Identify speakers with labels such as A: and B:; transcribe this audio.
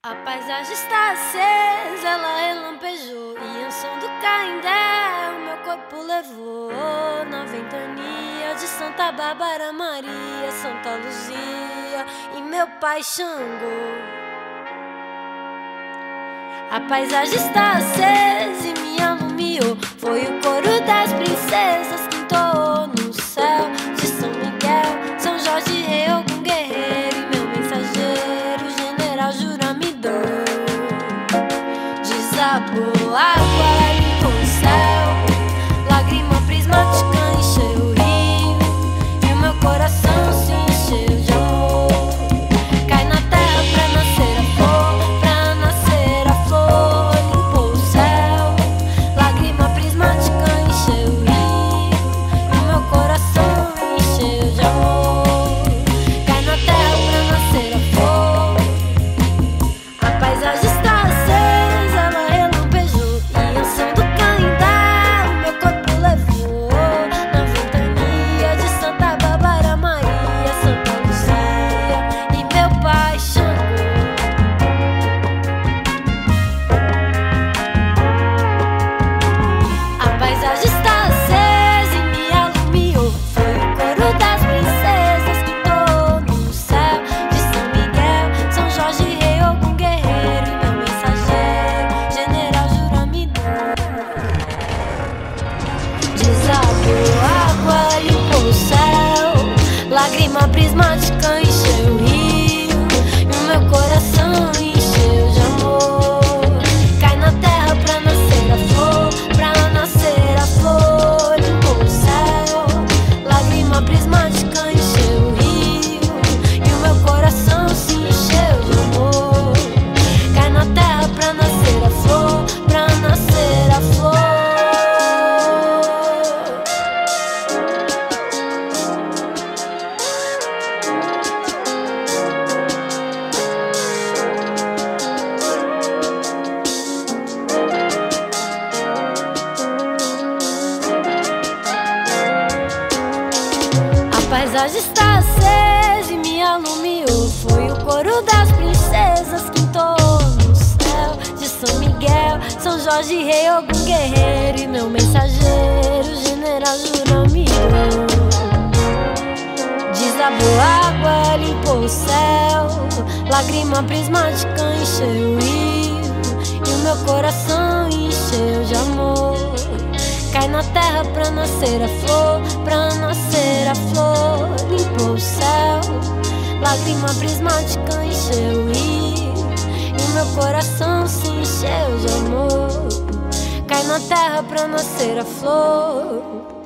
A: A paisagem está acesa, ela relampejou, e o som do Canindé o meu corpo levou. Na ventania de Santa Bárbara Maria, Santa Luzia e meu pai Xangô. A paisagem está acesa e me alumiou, foi o coro das princesas que entoou no céu de São Miguel, São Jorge, Rei Ogum guerreiro e meu mensageiro, General Juramidor. Desabou água, limpou o céu, lágrima prismática encheu o rio, e o meu coração se encheu de amor. Cai na terra pra nascer a flor, pra nascer a flor. Limpou o céu, lágrima prismática encheu o rio, e o meu coração encheu de amor. Cai na terra pra nascer a flor. A paisagem está acesa, ela relampejou, e o som do Canindé o meu corpo levou. Na ventania de Santa Bárbara Maria, Santa Luzia e meu pai Xangô. A paisagem está acesa e me alumiou, foi o coro das princesas que entoou no céu de São Miguel, São Jorge, Rei Ogum guerreiro e meu mensageiro, General Juramidor. Desabou água, limpou o céu, lágrima prismática encheu o rio, e o meu coração encheu de amor. Cai na terra pra nascer a flor, pra nascer a flor. Limpou o céu, lágrima prismática encheu o rio, e o meu coração se encheu de amor. Cai na terra pra nascer a flor, pra nascer a flor. A paisagem está acesa e me alumiou, foi o coro das princesas que entoou no céu de São Miguel, São Jorge, Rei Ogum guerreiro e meu mensageiro, General Juramidor. Desabou água, limpou o céu, lágrima prismática encheu o rio, e o meu coração encheu de amor. Cai na terra pra nascer a flor, pra nascer a flor. Limpou o céu, lágrima prismática encheu o rio, e o meu coração se encheu de amor. Cai na terra pra nascer a flor.